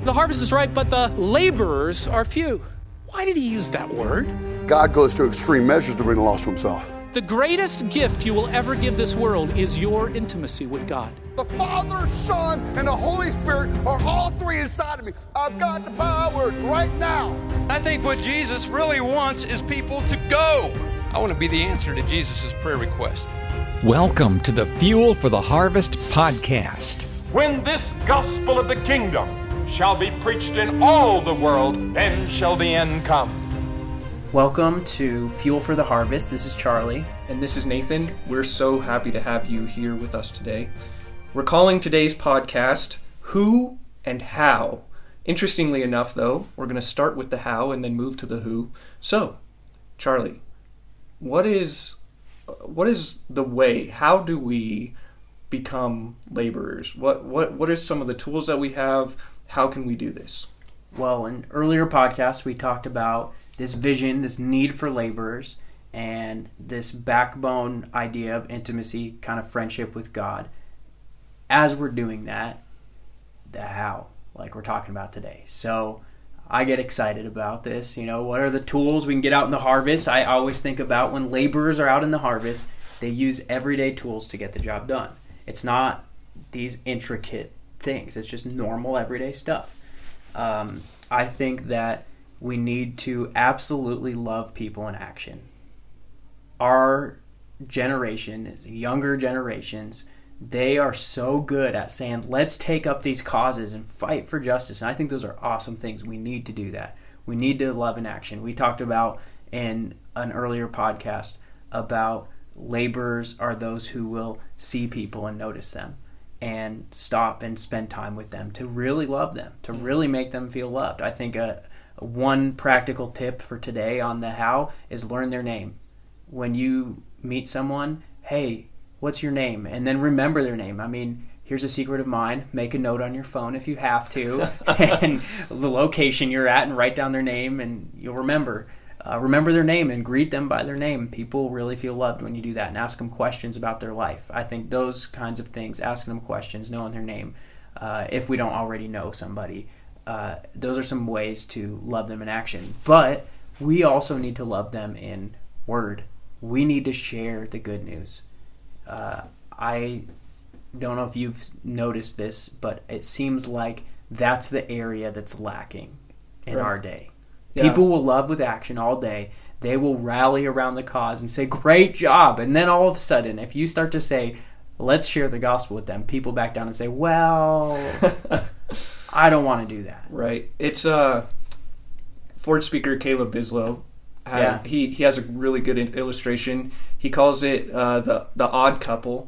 The harvest is ripe, but the laborers are few. Why did he use that word? God goes to extreme measures to bring the lost to himself. The greatest gift you will ever give this world is your intimacy with God. The Father, Son, and the Holy Spirit are all three inside of me. I've got the power right now. I think what Jesus really wants is people to go. I want to be the answer to Jesus' prayer request. Welcome to the Fuel for the Harvest podcast. When this gospel of the kingdom shall be preached in all the world, then shall the end come. Welcome to Fuel for the Harvest. This is Charlie. And this is Nathan. We're so happy to have you here with us today. We're calling today's podcast, Who and How. Interestingly enough, though, we're going to start with the how and then move to the who. So, Charlie, what is the way? How do we become laborers? What are some of the tools that we have? How can we do this? Well, in earlier podcasts, we talked about this vision, this need for laborers, and this backbone idea of intimacy, kind of friendship with God. As we're doing that, the how, like we're talking about today. So I get excited about this. You know, what are the tools we can get out in the harvest? I always think about when laborers are out in the harvest, they use everyday tools to get the job done. It's not these intricate things. It's just normal, everyday stuff. I think that we need to absolutely love people in action. Our generation, younger generations, they are so good at saying, let's take up these causes and fight for justice. And I think those are awesome things. We need to do that. We need to love in action. We talked about in an earlier podcast about laborers are those who will see people and notice them and stop and spend time with them to really love them, to really make them feel loved. I think one practical tip for today on the how is learn their name. When you meet someone, hey, what's your name? And then remember their name. I mean, here's a secret of mine. Make a note on your phone if you have to, and the location you're at, and write down their name, and you'll remember. Remember their name and greet them by their name. People really feel loved when you do that, and ask them questions about their life. I think those kinds of things, asking them questions, knowing their name, if we don't already know somebody, those are some ways to love them in action. But we also need to love them in word. We need to share the good news. I don't know if you've noticed this, but it seems like that's the area that's lacking in our day. Yeah. People will love with action all day. They will rally around the cause and say, great job. And then all of a sudden, if you start to say, let's share the gospel with them, people back down and say, well, I don't want to do that. Right. It's Ford speaker Caleb Bislow. He has a really good illustration. He calls it the odd couple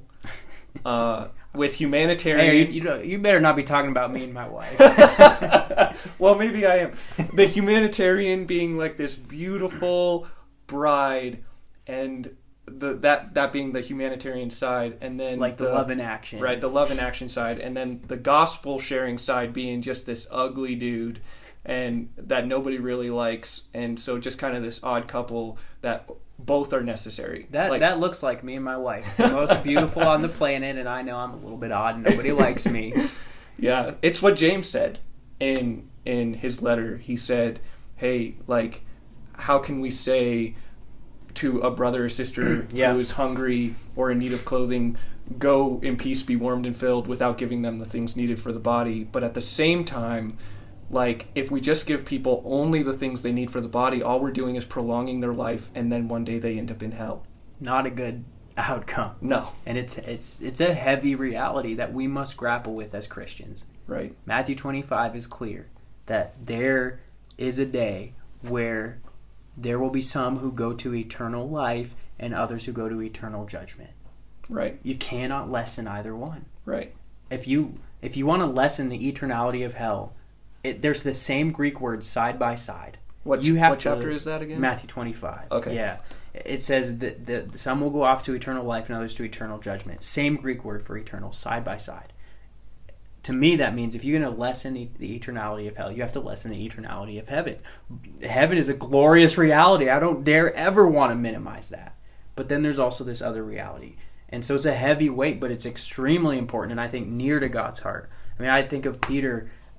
with humanitarian. Hey, you better not be talking about me and my wife. Well, maybe I am. The humanitarian being like this beautiful bride, and that being the humanitarian side, and then like the love in action, right? The love in action side, and then the gospel sharing side being just this ugly dude, and that nobody really likes, and so just kind of this odd couple that both are necessary. That looks like me and my wife, the most beautiful on the planet, and I know I'm a little bit odd and nobody likes me. Yeah, it's what James said in his letter. He said, hey, like, how can we say to a brother or sister who is hungry or in need of clothing, go in peace, be warmed and filled, without giving them the things needed for the body? But at the same time, like, if we just give people only the things they need for the body, all we're doing is prolonging their life, and then one day they end up in hell. Not a good outcome. No. And it's a heavy reality that we must grapple with as Christians. Right. Matthew 25 is clear that there is a day where there will be some who go to eternal life and others who go to eternal judgment. Right. You cannot lessen either one. Right. If you want to lessen the eternality of hell, there's the same Greek words side by side. What chapter is that again? Matthew 25. Okay. Yeah. It says that some will go off to eternal life and others to eternal judgment. Same Greek word for eternal, side by side. To me, that means if you're going to lessen the eternality of hell, you have to lessen the eternality of heaven. Heaven is a glorious reality. I don't dare ever want to minimize that. But then there's also this other reality. And so it's a heavy weight, but it's extremely important, and I think near to God's heart. I mean, I think of Peter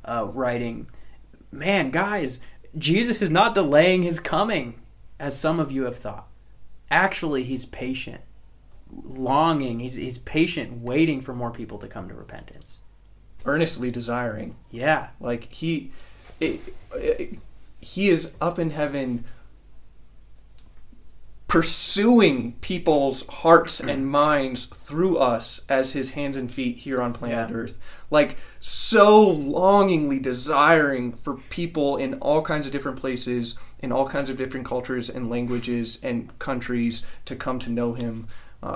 writing, man, guys, Jesus is not delaying his coming, as some of you have thought. Actually, he's patient, longing. He's patient, waiting for more people to come to repentance. Earnestly desiring. Yeah. Like, he is up in heaven pursuing people's hearts and minds through us as his hands and feet here on planet Earth. Like, so longingly desiring for people in all kinds of different places, in all kinds of different cultures and languages and countries to come to know him.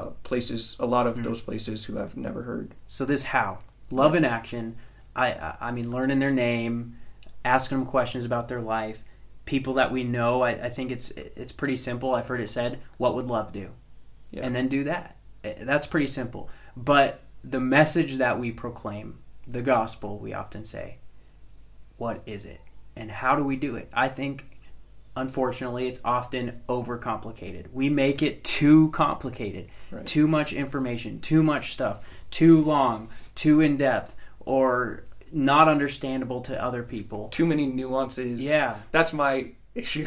A lot of those places who I've never heard. So this how? Love in action. I mean, learning their name, asking them questions about their life. People that we know, I think it's pretty simple. I've heard it said, what would love do? Yeah. And then do that. That's pretty simple. But the message that we proclaim, the gospel, we often say, what is it? And how do we do it? I think, unfortunately, it's often overcomplicated. We make it too complicated. Right. Too much information, too much stuff, too long, too in-depth, or not understandable to other people. Too many nuances. Yeah. That's my issue.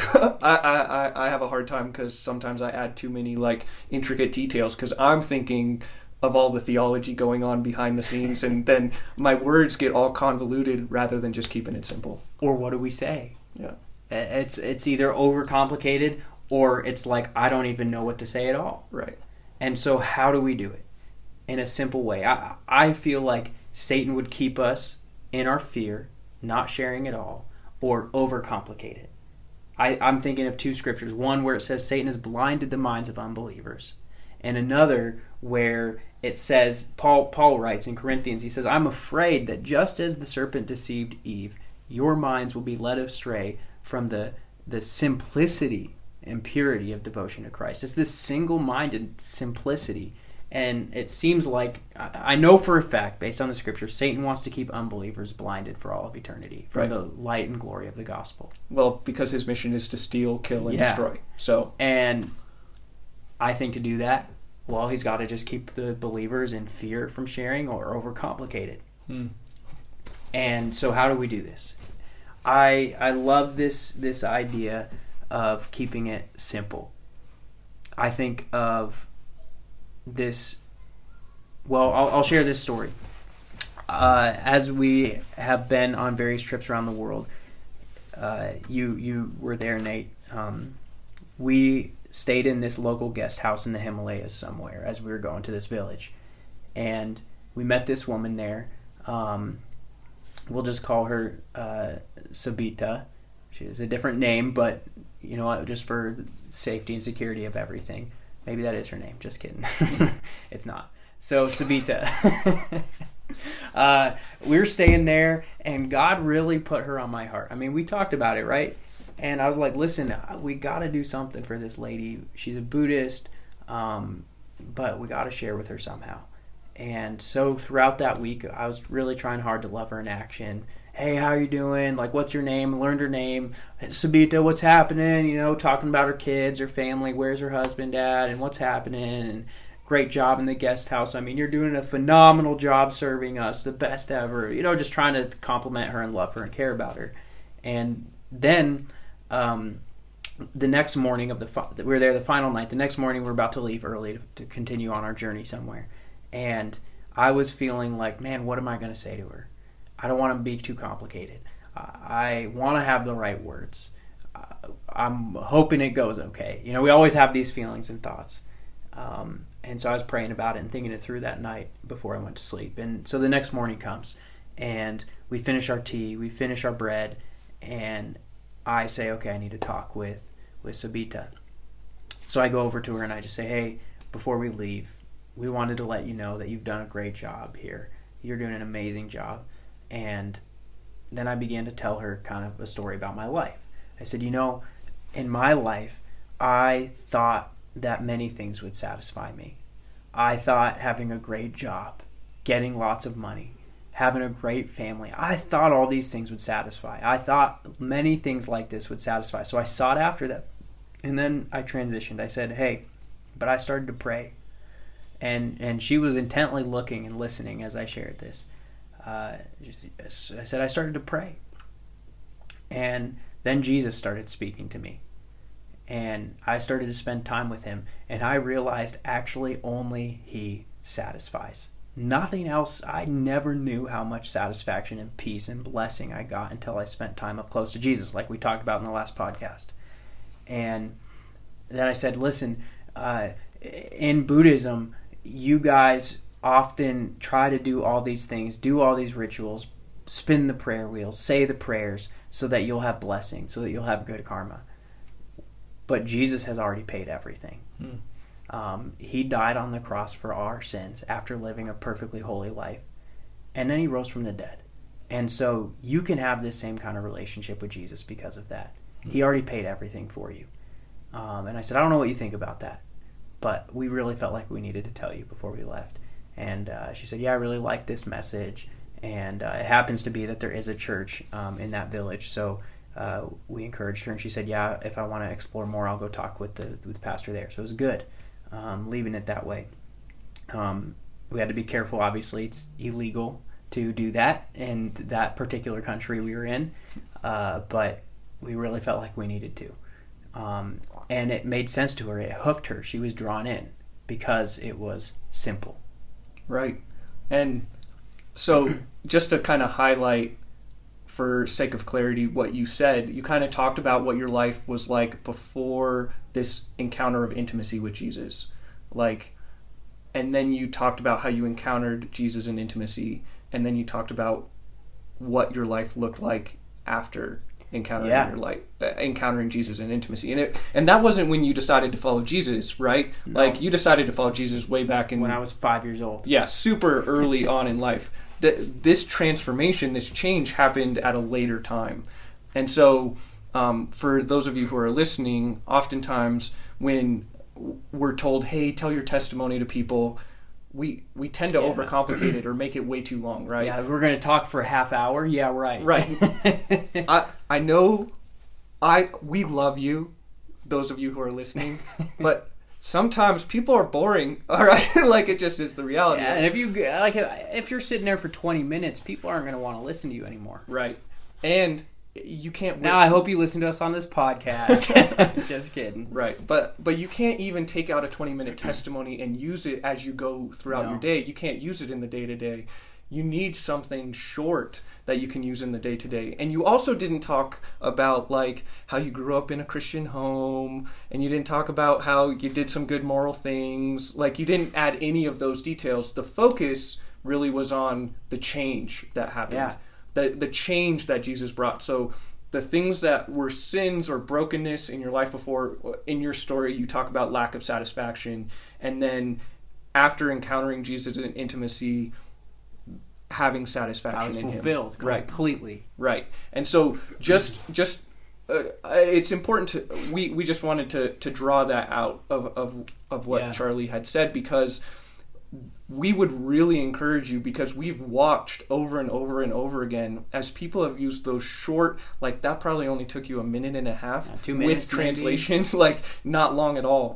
I have a hard time because sometimes I add too many like intricate details because I'm thinking of all the theology going on behind the scenes, and then my words get all convoluted rather than just keeping it simple. Or what do we say? Yeah. It's either overcomplicated or it's like I don't even know what to say at all. Right. And so how do we do it? In a simple way. I feel like Satan would keep us in our fear, not sharing it all, or overcomplicate it. I'm thinking of two scriptures. One where it says Satan has blinded the minds of unbelievers. And another where it says, Paul writes in Corinthians, he says, I'm afraid that just as the serpent deceived Eve, your minds will be led astray from the simplicity and purity of devotion to Christ. It's this single-minded simplicity. And it seems like, I know for a fact, based on the scripture, Satan wants to keep unbelievers blinded for all of eternity from the light and glory of the gospel. Well, because his mission is to steal, kill, and destroy. And I think to do that, well, he's got to just keep the believers in fear from sharing or overcomplicate it. And so how do we do this? I love this idea of keeping it simple. I think of this, well, I'll share this story. As we have been on various trips around the world, you were there, Nate. We stayed in this local guest house in the Himalayas somewhere as we were going to this village. And we met this woman there. We'll just call her Sabita. She has a different name, but you know what, just for safety and security of everything. Maybe that is her name. Just kidding. It's not. So, Sabita. We were staying there, and God really put her on my heart. I mean, we talked about it, right? And I was like, listen, we got to do something for this lady. She's a Buddhist, but we got to share with her somehow. And so throughout that week, I was really trying hard to love her in action. Hey, how you doing? Like, what's your name? Learned her name. Sabita, what's happening? You know, talking about her kids, her family, where's her husband at, and what's happening, and great job in the guest house. I mean, you're doing a phenomenal job serving us, the best ever. You know, just trying to compliment her and love her and care about her. And then the next morning we were there the final night. The next morning, we're about to leave early to continue on our journey somewhere. And I was feeling like, man, what am I going to say to her? I don't want to be too complicated. I want to have the right words. I'm hoping it goes okay. You know, we always have these feelings and thoughts. And so I was praying about it and thinking it through that night before I went to sleep. And so the next morning comes, and we finish our tea, we finish our bread, and I say, okay, I need to talk with Sabita. So I go over to her and I just say, hey, before we leave, we wanted to let you know that you've done a great job here. You're doing an amazing job. And then I began to tell her kind of a story about my life. I said, you know, in my life, I thought that many things would satisfy me. I thought having a great job, getting lots of money, having a great family, I thought all these things would satisfy. I thought many things like this would satisfy. So I sought after that. And then I transitioned. I said, hey, but I started to pray. And she was intently looking and listening as I shared this. I said I started to pray. And then Jesus started speaking to me. And I started to spend time with him. And I realized actually only he satisfies. Nothing else. I never knew how much satisfaction and peace and blessing I got until I spent time up close to Jesus, like we talked about in the last podcast. And then I said, listen, in Buddhism, you guys often try to do all these things, do all these rituals, spin the prayer wheels, say the prayers so that you'll have blessing, so that you'll have good karma. But Jesus has already paid everything. He died on the cross for our sins after living a perfectly holy life. And then he rose from the dead. And so you can have this same kind of relationship with Jesus because of that. He already paid everything for you. And I said, I don't know what you think about that, but we really felt like we needed to tell you before we left. And she said, yeah, I really like this message. And it happens to be that there is a church in that village. So we encouraged her, and she said, yeah, if I want to explore more, I'll go talk with the pastor there. So it was good, leaving it that way. We had to be careful. Obviously, it's illegal to do that in that particular country we were in, but we really felt like we needed to. And it made sense to her. It hooked her. She was drawn in because it was simple. Right. And so just to kind of highlight, for sake of clarity, what you said, you kind of talked about what your life was like before this encounter of intimacy with Jesus. And then you talked about how you encountered Jesus in intimacy, and then you talked about what your life looked like after encountering Jesus in intimacy. And that wasn't when you decided to follow Jesus, right? No. You decided to follow Jesus way back when I was 5 years old. Yeah, super early on in life. This transformation, this change happened at a later time. And so for those of you who are listening, oftentimes when we're told, hey, tell your testimony to people, we tend to overcomplicate it or make it way too long, right? Yeah, we're going to talk for a half hour. Yeah, right. Right. I know we love you, those of you who are listening, but sometimes people are boring, all right? It just is the reality. Yeah, and if you're sitting there for 20 minutes, people aren't going to want to listen to you anymore. Right. And you can't... Now I hope you listen to us on this podcast. Just kidding. Right. But you can't even take out a 20-minute testimony and use it as you go throughout your day. You can't use it in the day-to-day. You need something short that you can use in the day-to-day. And you also didn't talk about how you grew up in a Christian home, and you didn't talk about how you did some good moral things. You didn't add any of those details. The focus really was on the change that happened. Yeah. The change that Jesus brought. So the things that were sins or brokenness in your life before, in your story, you talk about lack of satisfaction. And then after encountering Jesus in intimacy, having satisfaction in him. I was fulfilled completely. Right. And so just it's important to, we just wanted to draw that out of what Charlie had said, because we would really encourage you, because we've watched over and over and over again as people have used those short, that probably only took you a minute and a half 2 minutes with translation, not long at all.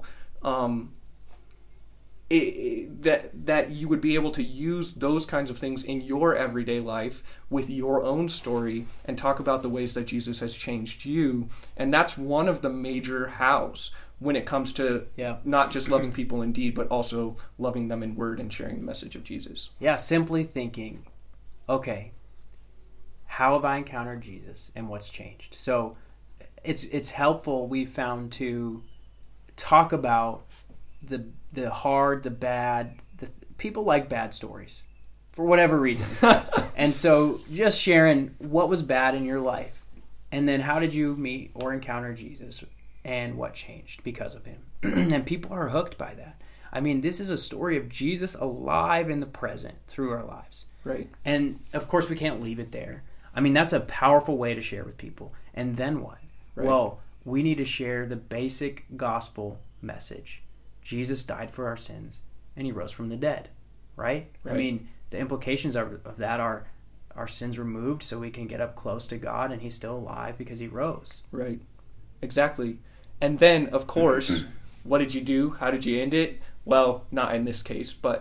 That you would be able to use those kinds of things in your everyday life with your own story and talk about the ways that Jesus has changed you. And that's one of the major hows when it comes to not just loving people in deed, but also loving them in word and sharing the message of Jesus. Yeah, simply thinking, okay, how have I encountered Jesus and what's changed? So it's helpful, we found, to talk about the hard, the bad. People like bad stories for whatever reason. And so just sharing what was bad in your life, and then how did you meet or encounter Jesus, and what changed because of him. And people are hooked by that. I mean, this is a story of Jesus alive in the present through our lives. Right. And of course we can't leave it there. I mean, that's a powerful way to share with people. And then what? Right. Well, we need to share the basic gospel message. Jesus died for our sins, and he rose from the dead, right? I mean, the implications of that are our sins removed so we can get up close to God, and he's still alive because he rose. Right. Exactly. And then, of course, what did you do? How did you end it? Well, not in this case, but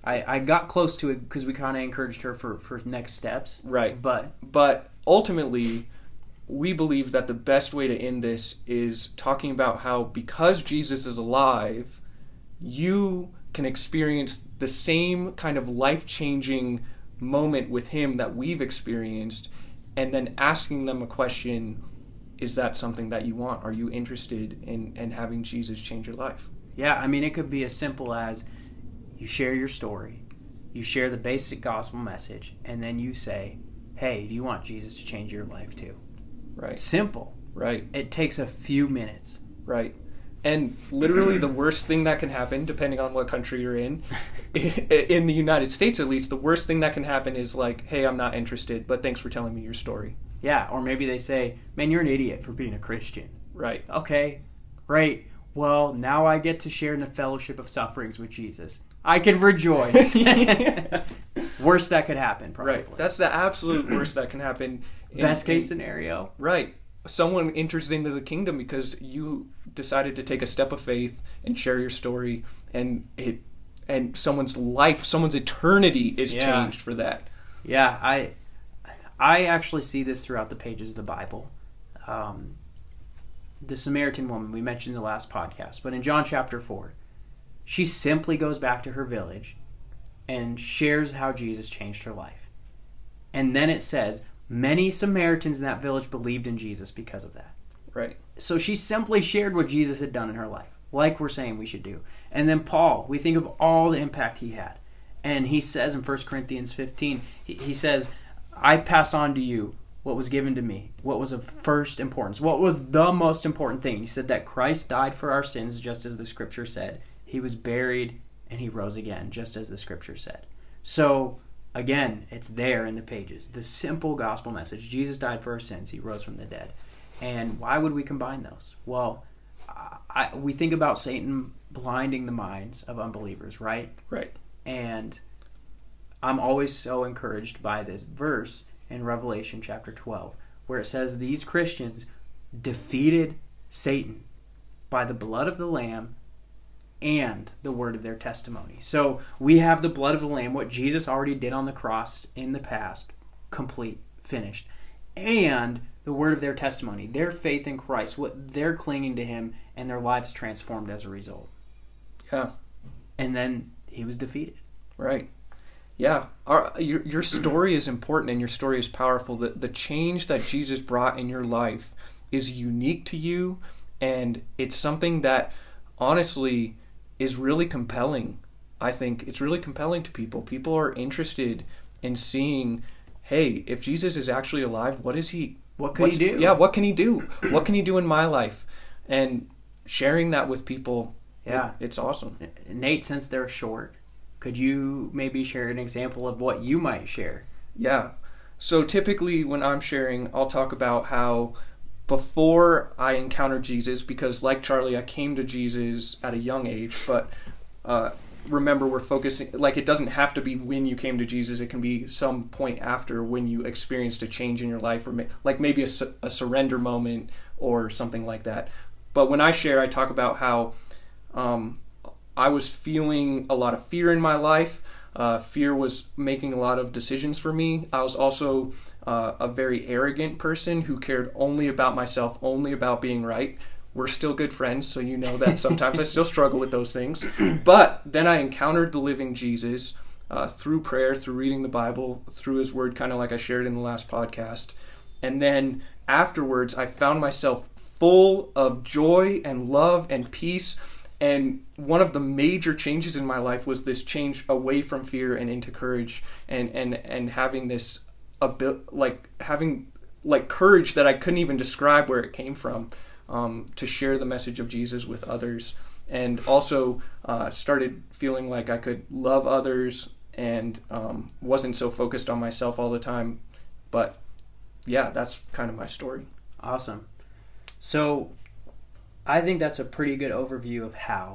I got close to it because we kind of encouraged her for next steps. Right. But ultimately, we believe that the best way to end this is talking about how, because Jesus is alive, you can experience the same kind of life-changing moment with him that we've experienced, and then asking them a question: is that something that you want? Are you interested in having Jesus change your life? Yeah, I mean, it could be as simple as you share your story, you share the basic gospel message, and then you say, hey, do you want Jesus to change your life too? Right. Simple. Right. It takes a few minutes. Right. And literally the worst thing that can happen, depending on what country you're in the United States at least, the worst thing that can happen is like, hey, I'm not interested, but thanks for telling me your story. Yeah, or maybe they say, man, you're an idiot for being a Christian. Right. Okay, great. Well, now I get to share in the fellowship of sufferings with Jesus. I can rejoice. Worst that could happen, probably. Right. That's the absolute worst that can happen. Best case scenario. Right. Someone enters into the kingdom because you decided to take a step of faith and share your story, and someone's life, someone's eternity is changed for that. Yeah, I actually see this throughout the pages of the Bible. The Samaritan woman we mentioned in the last podcast, but in John chapter 4, she simply goes back to her village and shares how Jesus changed her life. And then it says, many Samaritans in that village believed in Jesus because of that. Right. So she simply shared what Jesus had done in her life, like we're saying we should do. And then Paul, we think of all the impact he had. And he says in 1 Corinthians 15, he says, I pass on to you what was given to me, what was of first importance, what was the most important thing. He said that Christ died for our sins, just as the Scripture said. He was buried, and he rose again, just as the Scripture said. So, again, it's there in the pages. The simple gospel message. Jesus died for our sins. He rose from the dead. And why would we combine those? Well, we think about Satan blinding the minds of unbelievers, right? Right. And I'm always so encouraged by this verse in Revelation chapter 12, where it says these Christians defeated Satan by the blood of the Lamb and the word of their testimony. So we have the blood of the Lamb, what Jesus already did on the cross in the past, complete, finished, and the word of their testimony, their faith in Christ, what they're clinging to him, and their lives transformed as a result. Yeah. And then he was defeated. Right. Yeah. Your story is important and your story is powerful. The change that Jesus brought in your life is unique to you, and it's something that honestly is really compelling. I think it's really compelling to people. People are interested in seeing, hey, if Jesus is actually alive, what can he do? Yeah, what can he do? What can he do in my life? And sharing that with people, it's awesome. Nate, since they're short, could you maybe share an example of what you might share? Yeah. So typically when I'm sharing, I'll talk about how before I encountered Jesus, because like Charlie, I came to Jesus at a young age, but remember, we're focusing, like, it doesn't have to be when you came to Jesus. It can be some point after when you experienced a change in your life, or like maybe a surrender moment or something like that. But when I share, I talk about how I was feeling a lot of fear in my life. Fear was making a lot of decisions for me. I was also a very arrogant person who cared only about myself, only about being right. We're still good friends, so you know that sometimes I still struggle with those things. But then I encountered the living Jesus through prayer, through reading the Bible, through his word, kind of like I shared in the last podcast. And then afterwards, I found myself full of joy and love and peace. And one of the major changes in my life was this change away from fear and into courage, and having this having courage that I couldn't even describe where it came from, to share the message of Jesus with others, and also started feeling like I could love others and wasn't so focused on myself all the time. But yeah, that's kind of my story. Awesome. So I think that's a pretty good overview of how.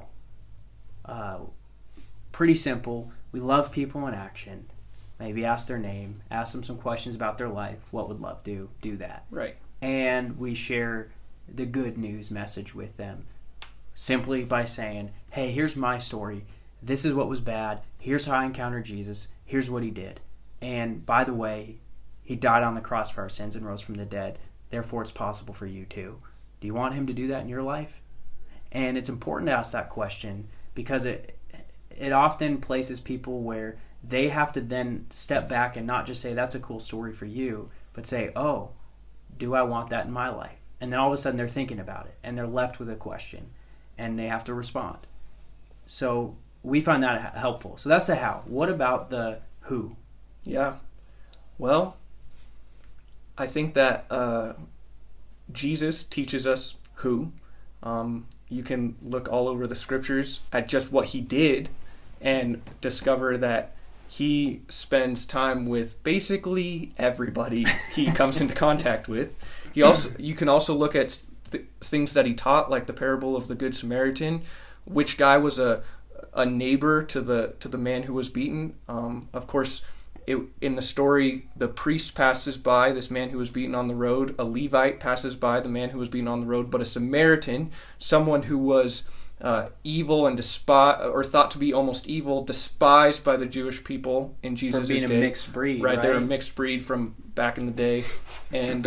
Pretty simple. We love people in action. Maybe ask their name, ask them some questions about their life. What would love do? Do that. Right. And we share the good news message with them simply by saying, hey, here's my story. this is what was bad. Here's how I encountered Jesus. Here's what he did. And by the way, he died on the cross for our sins and rose from the dead. Therefore, it's possible for you too. Do you want him to do that in your life? And it's important to ask that question because it often places people where they have to then step back and not just say, that's a cool story for you, but say, oh, do I want that in my life? And then all of a sudden they're thinking about it and they're left with a question and they have to respond. So we find that helpful. So that's the how. What about the who? Yeah. Well, I think that Jesus teaches us who. You can look all over the scriptures at just what he did and discover that he spends time with basically everybody he comes into contact with. You can also look at things that he taught, like the parable of the Good Samaritan. Which guy was a neighbor to the man who was beaten? Of course, in the story, the priest passes by this man who was beaten on the road. A Levite passes by the man who was beaten on the road. But a Samaritan, someone who was evil and or thought to be almost evil, despised by the Jewish people in Jesus' day. From being a mixed breed, right? They're a mixed breed from back in the day, and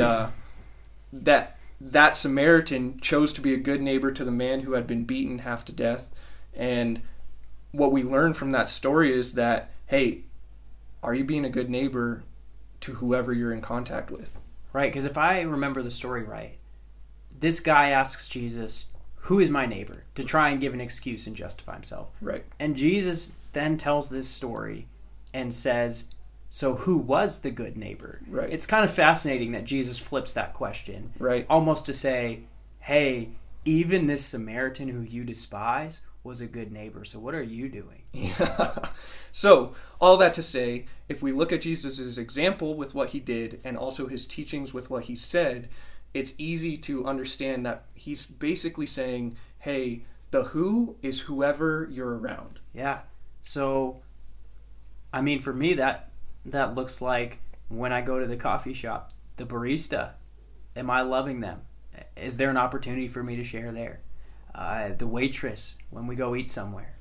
that Samaritan chose to be a good neighbor to the man who had been beaten half to death. And what we learn from that story is that, hey, are you being a good neighbor to whoever you're in contact with? Right, because if I remember the story right, this guy asks Jesus, who is my neighbor? To try and give an excuse and justify himself. Right. And Jesus then tells this story and says, so who was the good neighbor? Right. It's kind of fascinating that Jesus flips that question. Right. Almost to say, hey, even this Samaritan who you despise was a good neighbor. So what are you doing? Yeah. So all that to say, if we look at Jesus' example with what he did and also his teachings with what he said, it's easy to understand that he's basically saying, hey, the who is whoever you're around. Yeah. So, I mean, for me, that looks like when I go to the coffee shop, the barista, am I loving them? Is there an opportunity for me to share there? The waitress, when we go eat somewhere.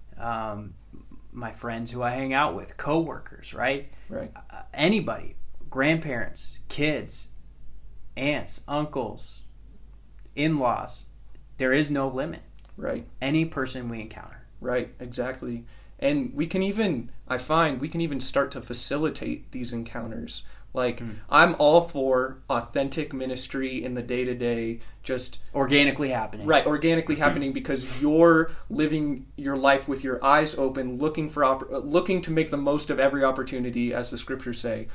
My friends who I hang out with, coworkers, right? Right. Anybody, grandparents, kids, aunts, uncles, in-laws. There is no limit. Right. Any person we encounter. Right, exactly. And we can even start to facilitate these encounters. Like, I'm all for authentic ministry in the day-to-day, just organically happening. Right, organically happening because you're living your life with your eyes open, looking to make the most of every opportunity, as the scriptures say.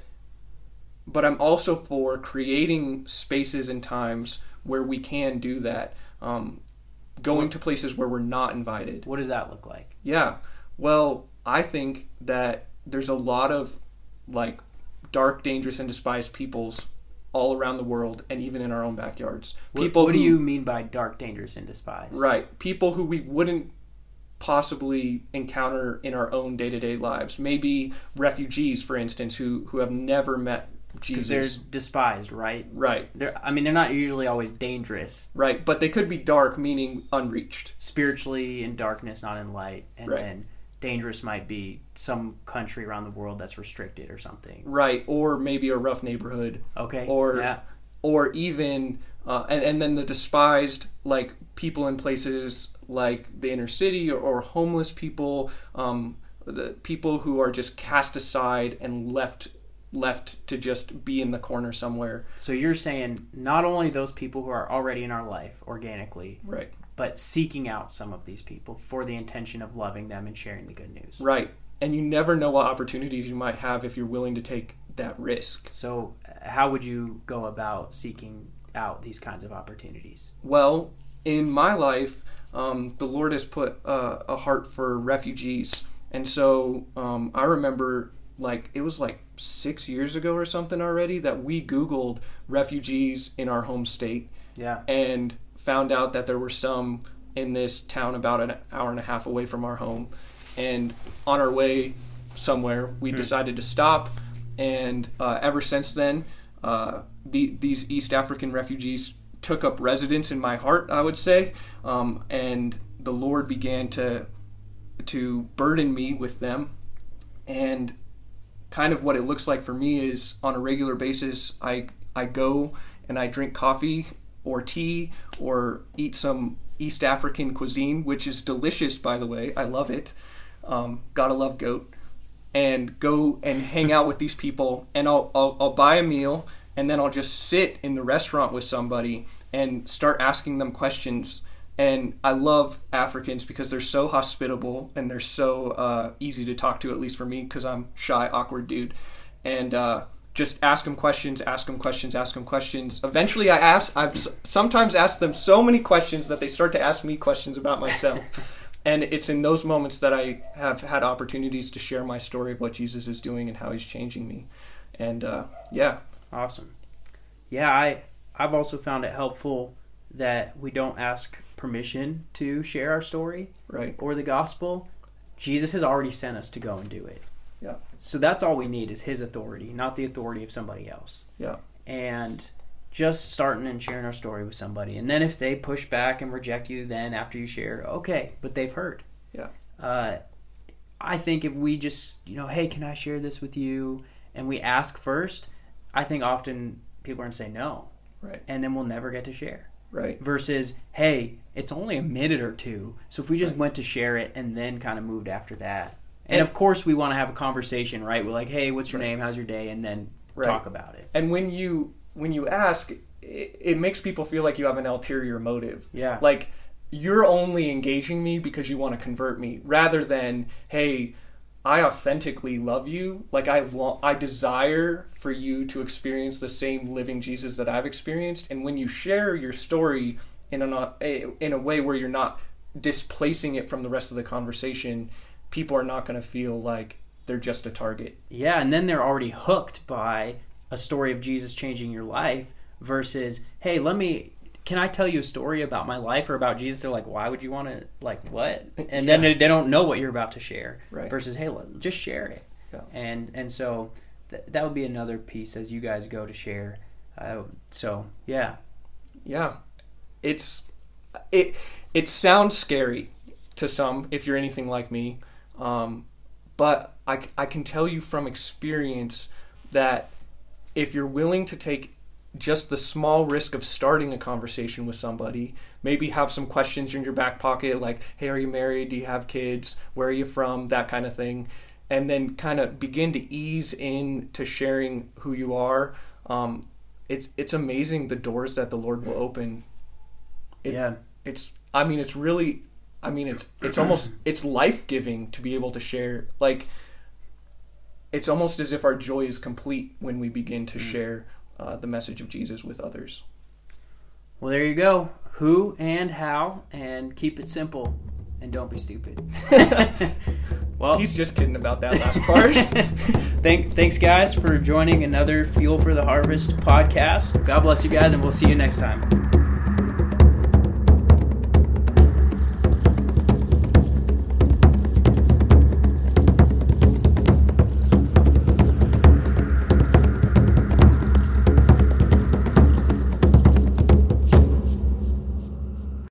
But I'm also for creating spaces and times where we can do that, going to places where we're not invited. What does that look like? Yeah, well, I think that there's a lot of, like, dark, dangerous, and despised peoples all around the world and even in our own backyards. What do you mean by dark, dangerous, and despised? Right. People who we wouldn't possibly encounter in our own day-to-day lives. Maybe refugees, for instance, who have never met Jesus. Because they're despised, right? Right. They're not usually always dangerous. Right, but they could be dark, meaning unreached. Spiritually in darkness, not in light. And right. Then dangerous might be some country around the world that's restricted or something. Right, or maybe a rough neighborhood. Okay, or even, and then the despised, like people in places like the inner city or homeless people, the people who are just cast aside and left to just be in the corner somewhere. So you're saying not only those people who are already in our life organically, right, but seeking out some of these people for the intention of loving them and sharing the good news. Right. And you never know what opportunities you might have if you're willing to take that risk. So how would you go about seeking out these kinds of opportunities? Well, in my life, the Lord has put a heart for refugees. And so I remember, it was 6 years ago or something already that we Googled refugees in our home state. Yeah. And found out that there were some in this town about an hour and a half away from our home. And on our way somewhere, we decided to stop. And ever since then, these East African refugees took up residence in my heart, I would say. And the Lord began to to burden me with them. And kind of what it looks like for me is on a regular basis, I go and I drink coffee or tea or eat some East African cuisine, which is delicious, by the way. I love it. Gotta love goat. And go and hang out with these people, and I'll buy a meal, and then I'll just sit in the restaurant with somebody and start asking them questions. And I love Africans because they're so hospitable and they're so easy to talk to, at least for me, because I'm shy, awkward dude. And just ask them questions. Eventually I've sometimes asked them so many questions that they start to ask me questions about myself. And it's in those moments that I have had opportunities to share my story of what Jesus is doing and how he's changing me. And Awesome. Yeah, I've also found it helpful that we don't ask permission to share our story, right, or the gospel. Jesus has already sent us to go and do it. Yeah. So that's all we need is his authority, not the authority of somebody else. Yeah. And just starting and sharing our story with somebody. And then if they push back and reject you then after you share, okay, but they've heard. Yeah. I think if we just, hey, can I share this with you? And we ask first, I think often people are going to say no. Right. And then we'll never get to share. Right. Versus, hey, it's only a minute or two. So if we just went to share it and then kind of moved after that. And of course we want to have a conversation, right? We're like, hey, what's your name? How's your day? And then talk about it. And when you ask, it makes people feel like you have an ulterior motive. Yeah. Like, you're only engaging me because you want to convert me, rather than, hey, I authentically love you. Like, I desire for you to experience the same living Jesus that I've experienced. And when you share your story in a way where you're not displacing it from the rest of the conversation, people are not going to feel like they're just a target. Yeah, and then they're already hooked by a story of Jesus changing your life versus, hey, can I tell you a story about my life or about Jesus? They're like, why would you want to, like, what? And then they don't know what you're about to share. Right. Versus, hey, just share it. Yeah. And so that would be another piece as you guys go to share. Yeah. Yeah. It sounds scary to some if you're anything like me. But I can tell you from experience that if you're willing to take just the small risk of starting a conversation with somebody, maybe have some questions in your back pocket like, hey, are you married? Do you have kids? Where are you from? That kind of thing. And then kind of begin to ease into sharing who you are. It's amazing the doors that the Lord will open. It's life-giving to be able to share. Like, it's almost as if our joy is complete when we begin to share the message of Jesus with others. Well, there you go. Who and how, and keep it simple, and don't be stupid. Well, he's just kidding about that last part. Thanks, guys, for joining another Fuel for the Harvest podcast. God bless you guys, and we'll see you next time.